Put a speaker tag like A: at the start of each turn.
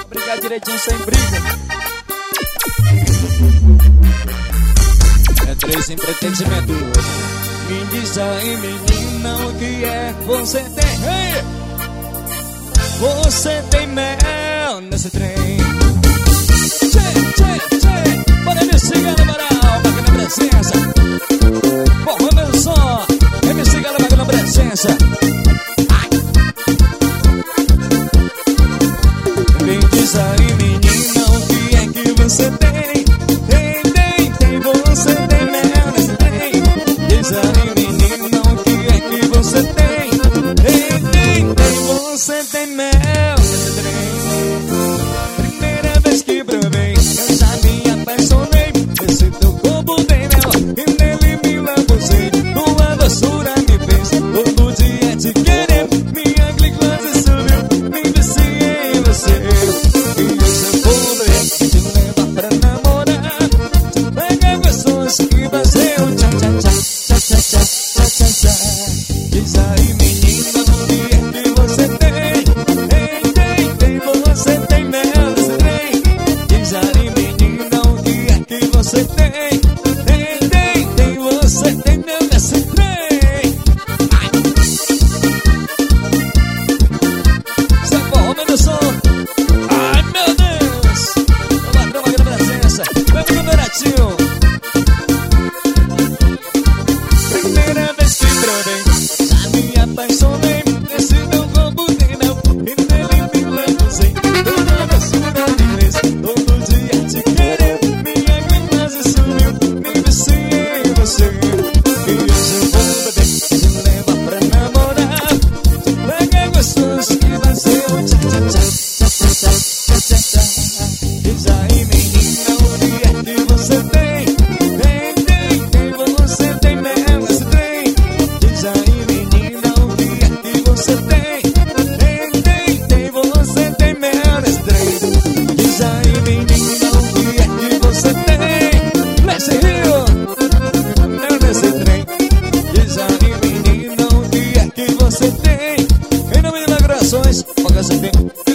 A: brigar direitinho sem briga. É 3 em pretendimento. Me diz aí, menina, o que é que você tem? Hey! Você tem mel nesse trem. Bora me siga na moral, bacana presença. Bom, meu som, me siga na bacana presença. Me diz aí, menina, o que é que você tem? Tem, você tem mel nesse trem. Diz aí, menina, o que é que você tem? Tem, você tem mel nesse trem. Primeira vez que provei, eu já me apaixonei. Esse teu corpo tem mel e nele me lambuzei. Tua doçura me fez todo dia te querer. Minha glicose subiu, me viciei em você. E esse poder te leva pra namorar. Te pega pessoas que fazer um tchá tchá tchá tchá tchá tchá tchá tchá. Diz aí, menina, o que é que você tem? Tem, você tem mel nesse trem. Diz aí, menina, o que é que você tem? Tem, você tem mel nesse trem. Isso é bom, meu som. Ai, meu Deus. Vamos lá, aqui na presença. Meu amigo Doratinho. Primeira vez que provei, já me apaixonei. Esse meu corpo tem mel e nele me lambuzei. Toda doçura me fez todo dia te querer. Minha glicose subiu, me viciei em você. E hoje eu vou beber, te leva pra namorar. Te pega gostoso que vai ser um tchá tchá tchá tchá tchá tchá tchá tchá. Diz aí, menina, o que é que você tem? Tem, você tem mel nesse trem. Diz aí, menina, o que é que você tem? Tem, você tem mel nesse trem. Diz aí, menina, o que é que você tem? Nesse rio, mel nesse trem. Diz aí, menina, o que é que você tem? Em nome de Migrações, o que você tem?